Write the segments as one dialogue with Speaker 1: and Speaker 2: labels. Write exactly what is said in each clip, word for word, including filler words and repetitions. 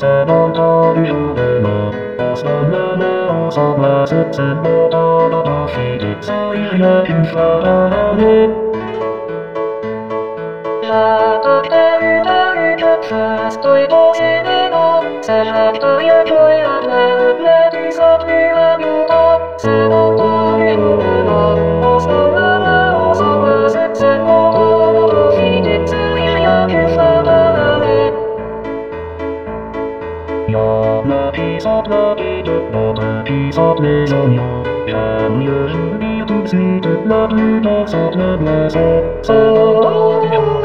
Speaker 1: その太陽の幼なさまずつもただして最悪さねLaat er duidelijk vast ooit als in een hand Zeg dat je joy aan het let is dat nu aan je hand Zeg dat je joy als de lama als alles het zet op Vind het te je je veranderen Ja, na pisat na dit nog pisat lezen ja En je niet te zien het laat u nog zo te lezen Zo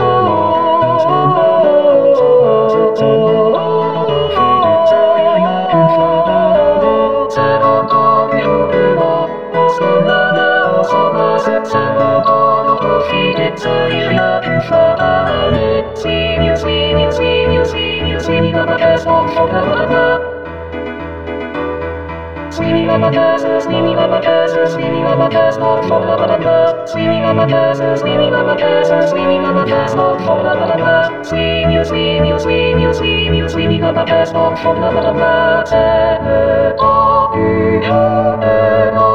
Speaker 1: Swinging on my castle, swinging on my castle, swinging on my castle, fall out of the dust. Swinging on my castle, swinging on my castle, swinging on my castle, fall out of the dust. Swing you, swing you, swing you, swing you, swinging on my castle, fall out of the dust.